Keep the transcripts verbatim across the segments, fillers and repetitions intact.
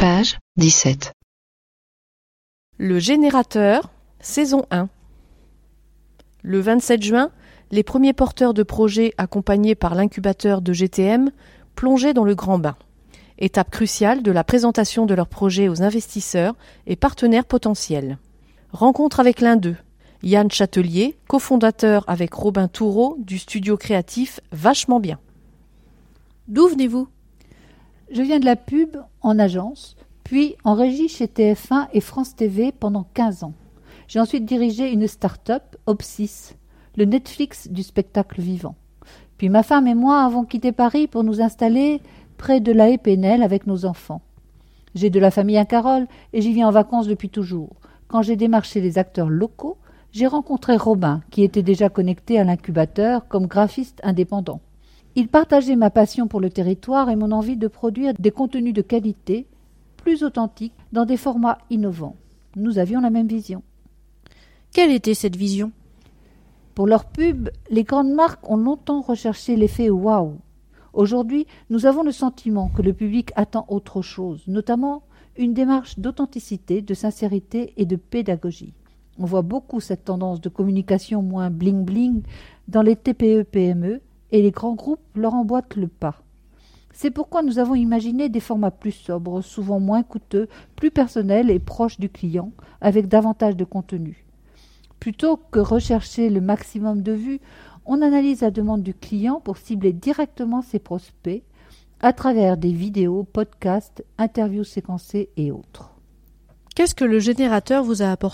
Page dix-sept. Le générateur, saison un. Le vingt-sept juin, les premiers porteurs de projets accompagnés par l'incubateur de G T M plongeaient dans le grand bain. Étape cruciale de la présentation de leur projet aux investisseurs et partenaires potentiels. Rencontre avec l'un d'eux, Yann Chatelier, cofondateur avec Robin Toureau du studio créatif Vachement Bien. D'où venez-vous ? Je viens de la pub en agence, puis en régie chez T F un et France T V pendant quinze ans. J'ai ensuite dirigé une start-up, Opsis, le Netflix du spectacle vivant. Puis ma femme et moi avons quitté Paris pour nous installer près de La Haye-Pénel avec nos enfants. J'ai de la famille à Carole et j'y viens en vacances depuis toujours. Quand j'ai démarché les acteurs locaux, j'ai rencontré Robin, qui était déjà connecté à l'incubateur comme graphiste indépendant. Il partageait ma passion pour le territoire et mon envie de produire des contenus de qualité, plus authentiques, dans des formats innovants. Nous avions la même vision. Quelle était cette vision ? Pour leur pub, les grandes marques ont longtemps recherché l'effet « waouh ». Aujourd'hui, nous avons le sentiment que le public attend autre chose, notamment une démarche d'authenticité, de sincérité et de pédagogie. On voit beaucoup cette tendance de communication moins bling-bling dans les T P E P M E et les grands groupes leur emboîtent le pas. C'est pourquoi nous avons imaginé des formats plus sobres, souvent moins coûteux, plus personnels et proches du client, avec davantage de contenu. Plutôt que rechercher le maximum de vues, on analyse la demande du client pour cibler directement ses prospects à travers des vidéos, podcasts, interviews séquencées et autres. Qu'est-ce que le générateur vous a apporté ?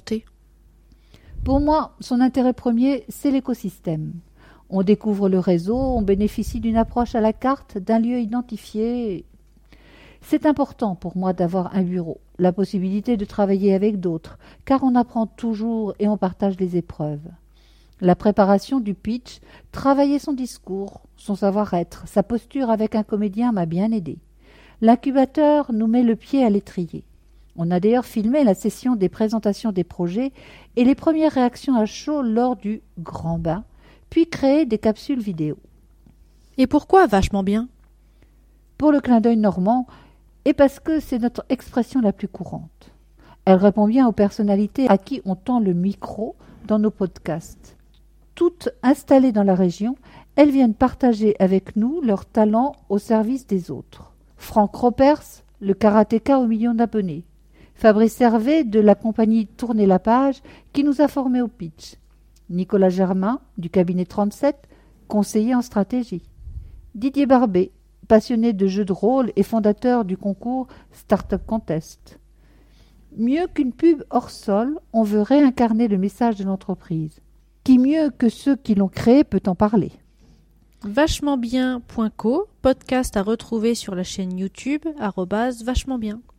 Pour moi, son intérêt premier, c'est l'écosystème. On découvre le réseau, on bénéficie d'une approche à la carte, d'un lieu identifié. C'est important pour moi d'avoir un bureau, la possibilité de travailler avec d'autres, car on apprend toujours et on partage les épreuves. La préparation du pitch, travailler son discours, son savoir-être, sa posture avec un comédien m'a bien aidé. L'incubateur nous met le pied à l'étrier. On a d'ailleurs filmé la session des présentations des projets et les premières réactions à chaud lors du grand bain, puis créé des capsules vidéo. Et pourquoi Vachement Bien ? Pour le clin d'œil normand, et parce que c'est notre expression la plus courante. Elle répond bien aux personnalités à qui on tend le micro dans nos podcasts. Toutes installées dans la région, elles viennent partager avec nous leurs talents au service des autres. Franck Ropers, le karatéka aux millions d'abonnés. Fabrice Hervé de la compagnie Tourner la page qui nous a formés au pitch. Nicolas Germain du cabinet trente-sept, conseiller en stratégie. Didier Barbet, passionné de jeux de rôle et fondateur du concours Startup Contest. Mieux qu'une pub hors sol, on veut réincarner le message de l'entreprise. Qui mieux que ceux qui l'ont créé peut en parler. Vachement bien point co, podcast à retrouver sur la chaîne YouTube arobase vachement bien.